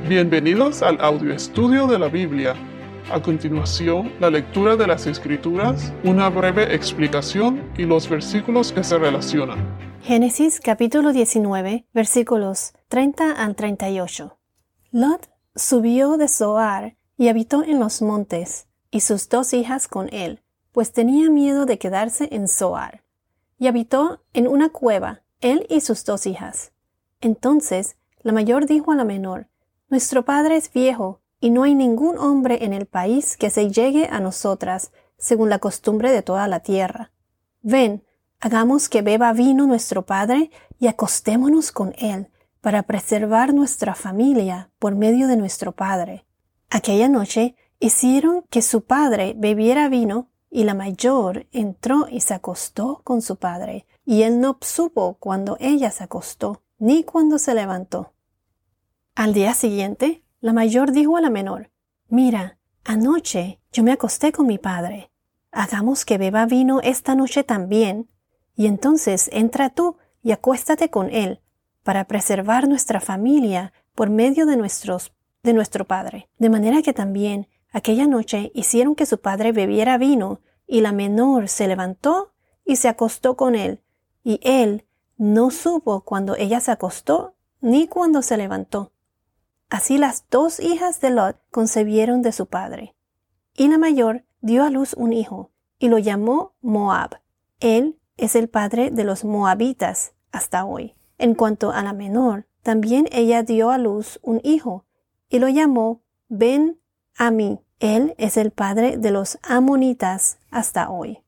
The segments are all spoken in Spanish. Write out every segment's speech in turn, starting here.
Bienvenidos al audio estudio de la Biblia. A continuación, la lectura de las Escrituras, una breve explicación y los versículos que se relacionan. Génesis capítulo 19, versículos 30 al 38. Lot subió de Zoar y habitó en los montes, y sus 2 hijas con él, pues tenía miedo de quedarse en Zoar. Y habitó en una cueva, él y sus 2 hijas. Entonces la mayor dijo a la menor: Nuestro padre es viejo, y no hay ningún hombre en el país que se llegue a nosotras, según la costumbre de toda la tierra. Ven, hagamos que beba vino nuestro padre y acostémonos con él, para preservar nuestra familia por medio de nuestro padre. Aquella noche hicieron que su padre bebiera vino, y la mayor entró y se acostó con su padre, y él no supo cuando ella se acostó, ni cuando se levantó. Al día siguiente, la mayor dijo a la menor: Mira, anoche yo me acosté con mi padre. Hagamos que beba vino esta noche también, y entonces entra tú y acuéstate con él, para preservar nuestra familia por medio de nuestro padre. De manera que también aquella noche hicieron que su padre bebiera vino, y la menor se levantó y se acostó con él, y él no supo cuando ella se acostó ni cuando se levantó. Así las 2 hijas de Lot concebieron de su padre. Y la mayor dio a luz un hijo, y lo llamó Moab. Él es el padre de los moabitas hasta hoy. En cuanto a la menor, también ella dio a luz un hijo, y lo llamó Ben-Ammi. Él es el padre de los amonitas hasta hoy.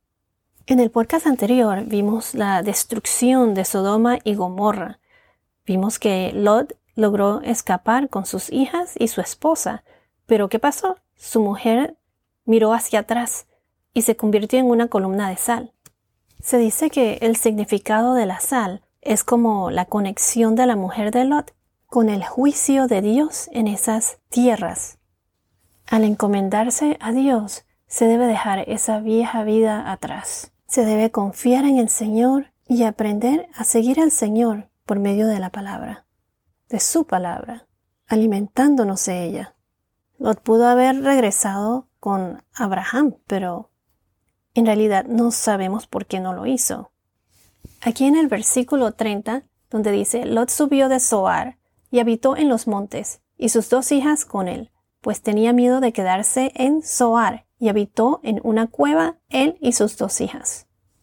En el podcast anterior vimos la destrucción de Sodoma y Gomorra. Vimos que Lot logró escapar con sus hijas y su esposa, pero ¿qué pasó? Su mujer miró hacia atrás y se convirtió en una columna de sal. Se dice que el significado de la sal es como la conexión de la mujer de Lot con el juicio de Dios en esas tierras. Al encomendarse a Dios, se debe dejar esa vieja vida atrás. Se debe confiar en el Señor y aprender a seguir al Señor por medio de la palabra, de su palabra, alimentándonos de ella. Lot pudo haber regresado con Abraham, pero en realidad no sabemos por qué no lo hizo. Aquí en el versículo 30, donde dice: Lot subió de Zoar y habitó en los montes, y sus 2 hijas con él, pues tenía miedo de quedarse en Zoar, y habitó en una cueva él y sus 2 hijas.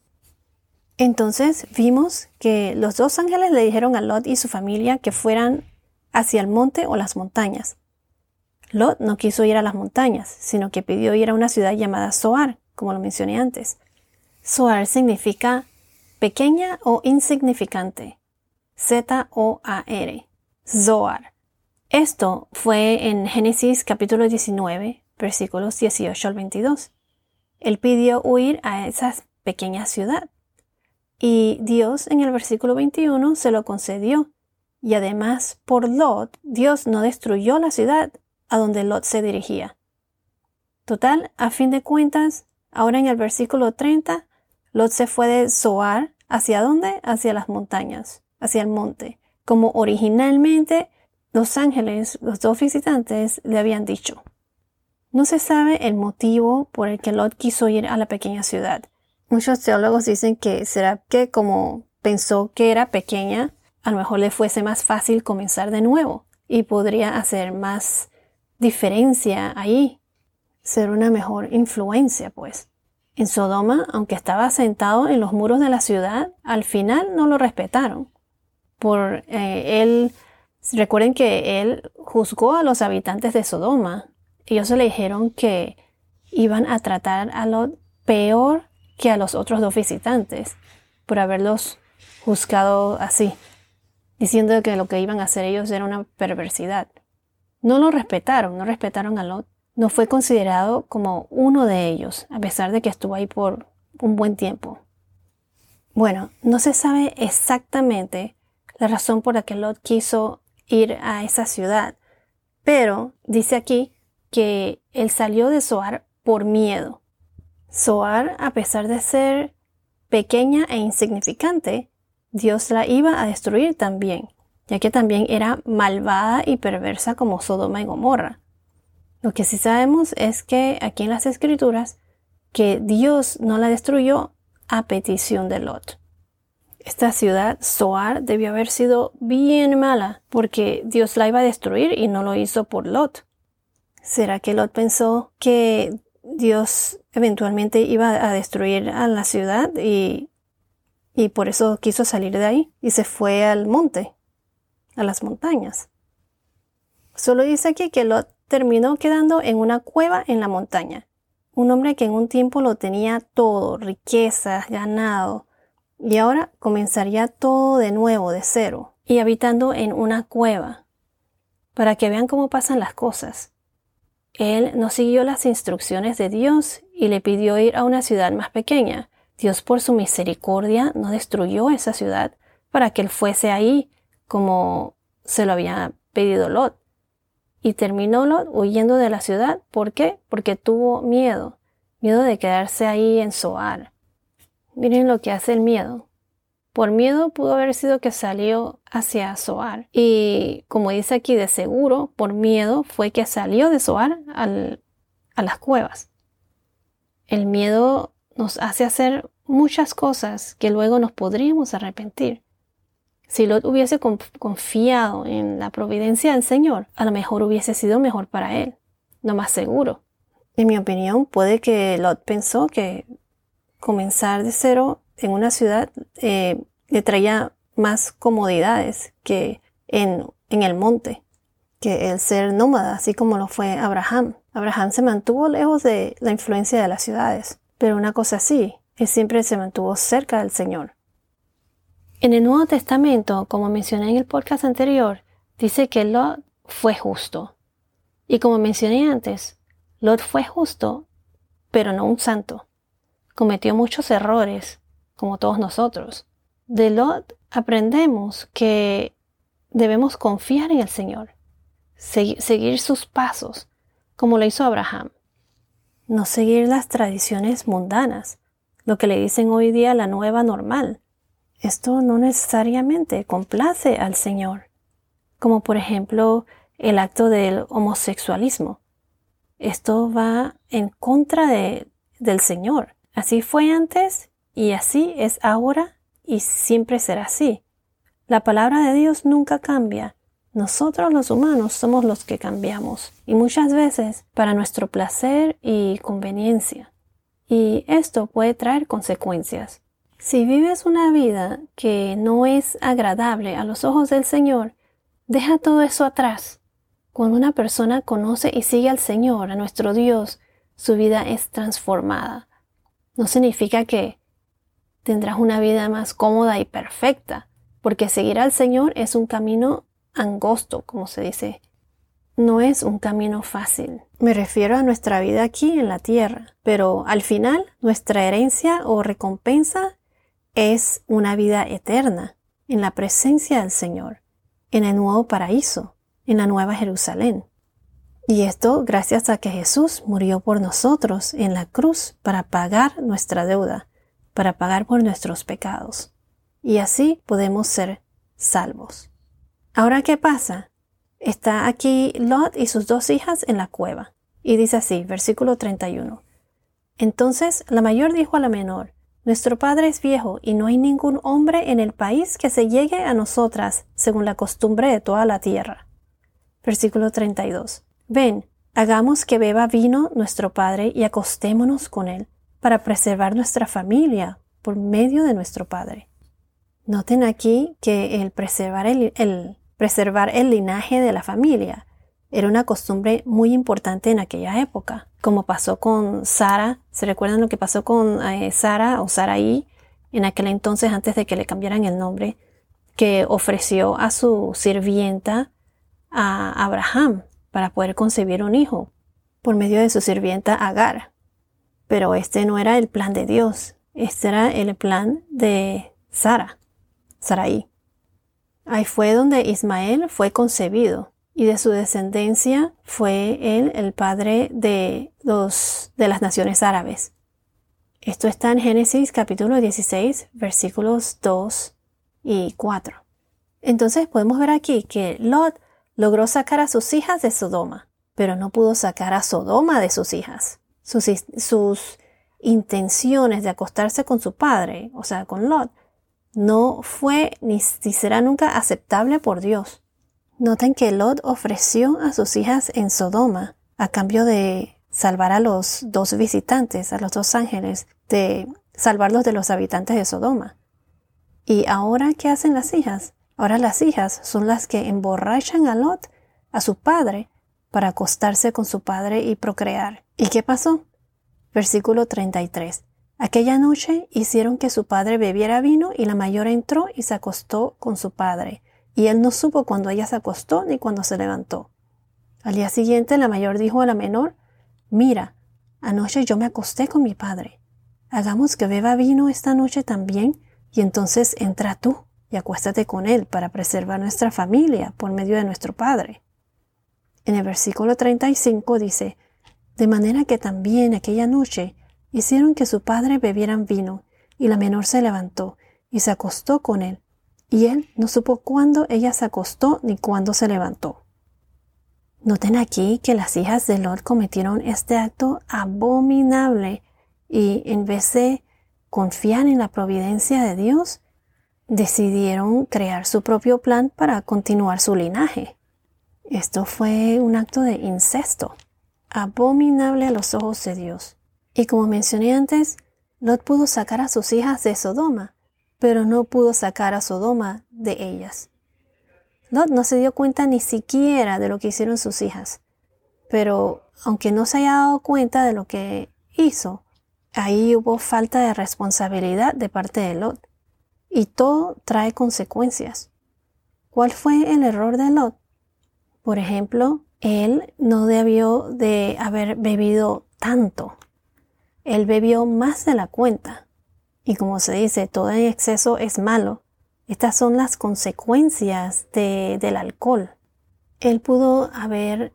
Entonces vimos que los 2 ángeles le dijeron a Lot y su familia que fueran hacia el monte o las montañas. Lot no quiso ir a las montañas, sino que pidió ir a una ciudad llamada Zoar, como lo mencioné antes. Zoar significa pequeña o insignificante. Z-O-A-R. Zoar. Esto fue en Génesis capítulo 19, versículos 18 al 22. Él pidió huir a esa pequeña ciudad. Y Dios en el versículo 21 se lo concedió. Y además, por Lot, Dios no destruyó la ciudad a donde Lot se dirigía. Total, a fin de cuentas, ahora en el versículo 30, Lot se fue de Zoar. ¿Hacia dónde? Hacia las montañas, hacia el monte, como originalmente los ángeles, los 2 visitantes, le habían dicho. No se sabe el motivo por el que Lot quiso ir a la pequeña ciudad. Muchos teólogos dicen que será que como pensó que era pequeña, a lo mejor le fuese más fácil comenzar de nuevo y podría hacer más diferencia ahí, ser una mejor influencia, pues. En Sodoma, aunque estaba sentado en los muros de la ciudad, al final no lo respetaron. Recuerden que él juzgó a los habitantes de Sodoma. Ellos le dijeron que iban a tratar a Lot peor que a los otros 2 visitantes por haberlos juzgado así, diciendo que lo que iban a hacer ellos era una perversidad. No lo respetaron, no respetaron a Lot. No fue considerado como uno de ellos, a pesar de que estuvo ahí por un buen tiempo. Bueno, no se sabe exactamente la razón por la que Lot quiso ir a esa ciudad, pero dice aquí que él salió de Zoar por miedo. Zoar, a pesar de ser pequeña e insignificante, Dios la iba a destruir también. ya que también era malvada y perversa como Sodoma y Gomorra. Lo que sí sabemos es que aquí en las Escrituras, que Dios no la destruyó a petición de Lot. Esta ciudad, Zoar, debió haber sido bien mala porque Dios la iba a destruir y no lo hizo por Lot. ¿Será que Lot pensó que Dios eventualmente iba a destruir a la ciudad y por eso quiso salir de ahí y se fue al monte, a las montañas? Solo dice aquí que Lot terminó quedando en una cueva en la montaña. Un hombre que en un tiempo lo tenía todo, riquezas, ganado, y ahora comenzaría todo de nuevo, de cero, y habitando en una cueva. Para que vean cómo pasan las cosas. Él no siguió las instrucciones de Dios y le pidió ir a una ciudad más pequeña. Dios, por su misericordia, no destruyó esa ciudad para que él fuese ahí como se lo había pedido Lot. Y terminó Lot huyendo de la ciudad. ¿Por qué? Porque tuvo miedo de quedarse ahí en Zoar. Miren lo que hace el miedo. Por miedo pudo haber sido que salió hacia Zoar. Y como dice aquí, de seguro, por miedo fue que salió de Zoar a las cuevas. El miedo nos hace hacer muchas cosas que luego nos podríamos arrepentir. Si Lot hubiese confiado en la providencia del Señor, a lo mejor hubiese sido mejor para él, no más seguro. En mi opinión, puede que Lot pensó que comenzar de cero en una ciudad le traía más comodidades que en el monte, que el ser nómada, así como lo fue Abraham. Abraham se mantuvo lejos de la influencia de las ciudades, pero una cosa sí, él siempre se mantuvo cerca del Señor. En el Nuevo Testamento, como mencioné en el podcast anterior, dice que Lot fue justo. Y como mencioné antes, Lot fue justo, pero no un santo. Cometió muchos errores, como todos nosotros. De Lot aprendemos que debemos confiar en el Señor, seguir sus pasos, como lo hizo Abraham. No seguir las tradiciones mundanas, lo que le dicen hoy día la nueva normal. Esto no necesariamente complace al Señor, como por ejemplo el acto del homosexualismo. Esto va en contra del Señor. Así fue antes y así es ahora y siempre será así. La palabra de Dios nunca cambia. Nosotros los humanos somos los que cambiamos y muchas veces para nuestro placer y conveniencia. Y esto puede traer consecuencias. Si vives una vida que no es agradable a los ojos del Señor, deja todo eso atrás. Cuando una persona conoce y sigue al Señor, a nuestro Dios, su vida es transformada. No significa que tendrás una vida más cómoda y perfecta, porque seguir al Señor es un camino angosto, como se dice. No es un camino fácil. Me refiero a nuestra vida aquí en la tierra, pero al final nuestra herencia o recompensa es una vida eterna en la presencia del Señor, en el nuevo paraíso, en la nueva Jerusalén. Y esto gracias a que Jesús murió por nosotros en la cruz para pagar nuestra deuda, para pagar por nuestros pecados. Y así podemos ser salvos. Ahora, ¿qué pasa? Está aquí Lot y sus 2 hijas en la cueva. Y dice así, versículo 31. Entonces la mayor dijo a la menor: Nuestro padre es viejo y no hay ningún hombre en el país que se llegue a nosotras según la costumbre de toda la tierra. Versículo 32. Ven, hagamos que beba vino nuestro padre y acostémonos con él para preservar nuestra familia por medio de nuestro padre. Noten aquí que el preservar el linaje de la familia era una costumbre muy importante en aquella época, como pasó con Sara. ¿Se recuerdan lo que pasó con Sara o Sarai en aquel entonces antes de que le cambiaran el nombre? Que ofreció a su sirvienta a Abraham para poder concebir un hijo por medio de su sirvienta Agar. Pero este no era el plan de Dios, este era el plan de Sarai. Ahí fue donde Ismael fue concebido. Y de su descendencia fue él el padre de las naciones árabes. Esto está en Génesis capítulo 16, versículos 2 y 4. Entonces podemos ver aquí que Lot logró sacar a sus hijas de Sodoma, pero no pudo sacar a Sodoma de sus hijas. Sus intenciones de acostarse con su padre, o sea, con Lot, no fue ni será nunca aceptable por Dios. Noten que Lot ofreció a sus hijas en Sodoma a cambio de salvar a los dos visitantes, a los dos ángeles, de salvarlos de los habitantes de Sodoma. ¿Y ahora qué hacen las hijas? Ahora las hijas son las que emborrachan a Lot, a su padre, para acostarse con su padre y procrear. ¿Y qué pasó? Versículo 33. Aquella noche hicieron que su padre bebiera vino y la mayor entró y se acostó con su padre. Y él no supo cuándo ella se acostó ni cuándo se levantó. Al día siguiente la mayor dijo a la menor, mira, anoche yo me acosté con mi padre. Hagamos que beba vino esta noche también y entonces entra tú y acuéstate con él para preservar nuestra familia por medio de nuestro padre. En el versículo 35 dice, de manera que también aquella noche hicieron que su padre bebieran vino y la menor se levantó y se acostó con él. Y él no supo cuándo ella se acostó ni cuándo se levantó. Noten aquí que las hijas de Lot cometieron este acto abominable y en vez de confiar en la providencia de Dios, decidieron crear su propio plan para continuar su linaje. Esto fue un acto de incesto, abominable a los ojos de Dios. Y como mencioné antes, Lot pudo sacar a sus hijas de Sodoma, pero no pudo sacar a Sodoma de ellas. Lot no se dio cuenta ni siquiera de lo que hicieron sus hijas, pero aunque no se haya dado cuenta de lo que hizo, ahí hubo falta de responsabilidad de parte de Lot, y todo trae consecuencias. ¿Cuál fue el error de Lot? Por ejemplo, él no debió de haber bebido tanto. Él bebió más de la cuenta. Y como se dice, todo en exceso es malo. Estas son las consecuencias del alcohol. Él pudo haber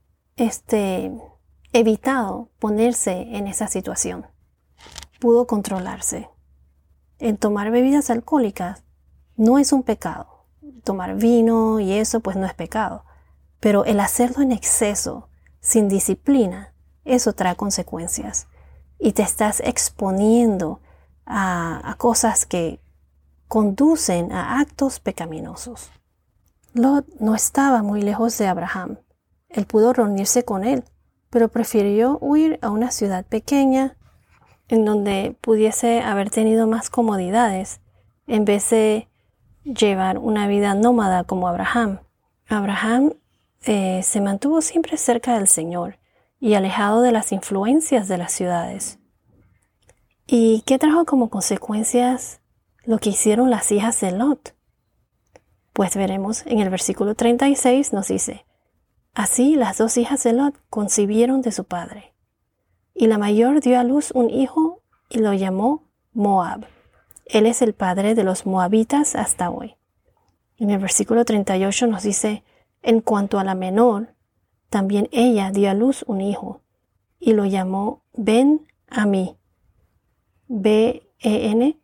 evitado ponerse en esa situación. Pudo controlarse. En tomar bebidas alcohólicas no es un pecado. Tomar vino y eso pues no es pecado. Pero el hacerlo en exceso, sin disciplina, eso trae consecuencias. Y te estás exponiendo a cosas que conducen a actos pecaminosos. Lot no estaba muy lejos de Abraham. Él pudo reunirse con él, pero prefirió huir a una ciudad pequeña en donde pudiese haber tenido más comodidades en vez de llevar una vida nómada como Abraham. Abraham se mantuvo siempre cerca del Señor y alejado de las influencias de las ciudades. ¿Y qué trajo como consecuencias lo que hicieron las hijas de Lot? Pues veremos en el versículo 36 nos dice, así las dos hijas de Lot concibieron de su padre. Y la mayor dio a luz un hijo y lo llamó Moab. Él es el padre de los moabitas hasta hoy. En el versículo 38 nos dice, en cuanto a la menor, también ella dio a luz un hijo y lo llamó Ben-Ammi. B-E-N-A-M-M-I.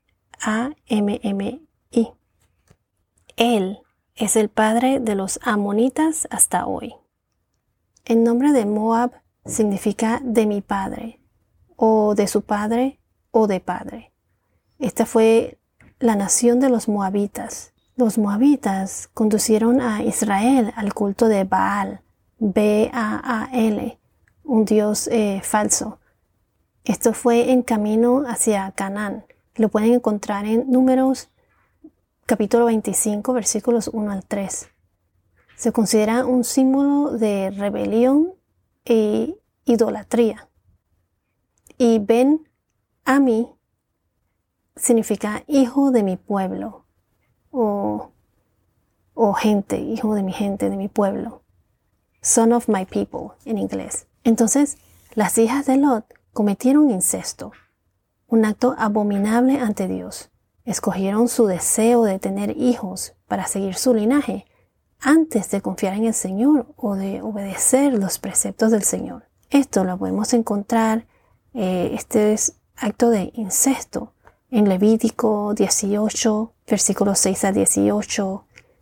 Él es el padre de los amonitas hasta hoy. El nombre de Moab significa de mi padre, o de su padre, o de padre. Esta fue la nación de los moabitas. Los moabitas conducieron a Israel al culto de Baal, B-A-A-L, un dios falso. Esto fue en camino hacia Canaán. Lo pueden encontrar en Números capítulo 25, versículos 1 al 3. Se considera un símbolo de rebelión e idolatría. Y Ben-Ammi significa hijo de mi pueblo o gente, hijo de mi gente, de mi pueblo. Son of my people en inglés. Entonces, las hijas de Lot cometieron incesto, un acto abominable ante Dios. Escogieron su deseo de tener hijos para seguir su linaje antes de confiar en el Señor o de obedecer los preceptos del Señor. Esto lo podemos encontrar, este es acto de incesto, en Levítico 18, versículos 6 a 18,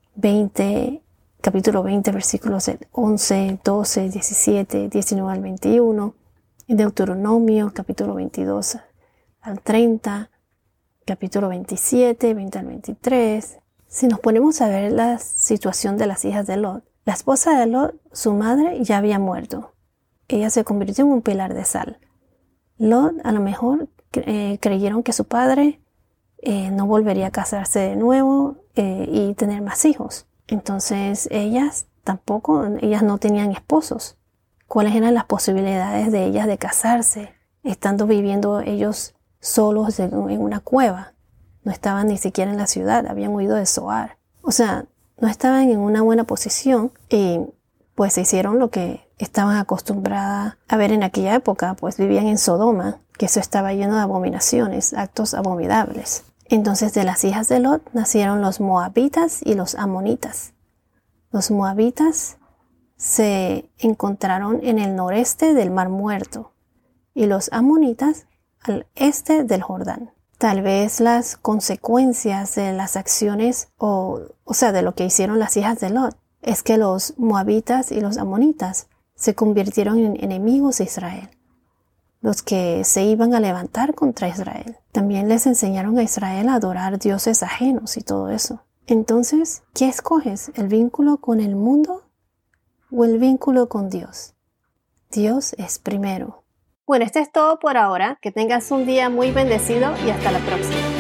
capítulo 20, versículos 11, 12, 17, 19 al 21, en Deuteronomio, capítulo 22 al 30, capítulo 27, 20 al 23. Si nos ponemos a ver la situación de las hijas de Lot, la esposa de Lot, su madre, ya había muerto. Ella se convirtió en un pilar de sal. Lot, a lo mejor, creyeron que su padre no volvería a casarse de nuevo y tener más hijos. Entonces ellas no tenían esposos. ¿Cuáles eran las posibilidades de ellas de casarse, estando viviendo ellos solos en una cueva? No estaban ni siquiera en la ciudad, habían huido de Zoar. O sea, no estaban en una buena posición y pues se hicieron lo que estaban acostumbradas a ver en aquella época, pues vivían en Sodoma, que eso estaba lleno de abominaciones, actos abominables. Entonces de las hijas de Lot nacieron los moabitas y los amonitas. Los moabitas se encontraron en el noreste del Mar Muerto y los amonitas al este del Jordán. Tal vez las consecuencias de las acciones o sea, de lo que hicieron las hijas de Lot, es que los moabitas y los amonitas se convirtieron en enemigos de Israel, los que se iban a levantar contra Israel. También les enseñaron a Israel a adorar dioses ajenos y todo eso. Entonces, ¿qué escoges? ¿El vínculo con el mundo o el vínculo con Dios? Dios es primero. Bueno, esto es todo por ahora. Que tengas un día muy bendecido y hasta la próxima.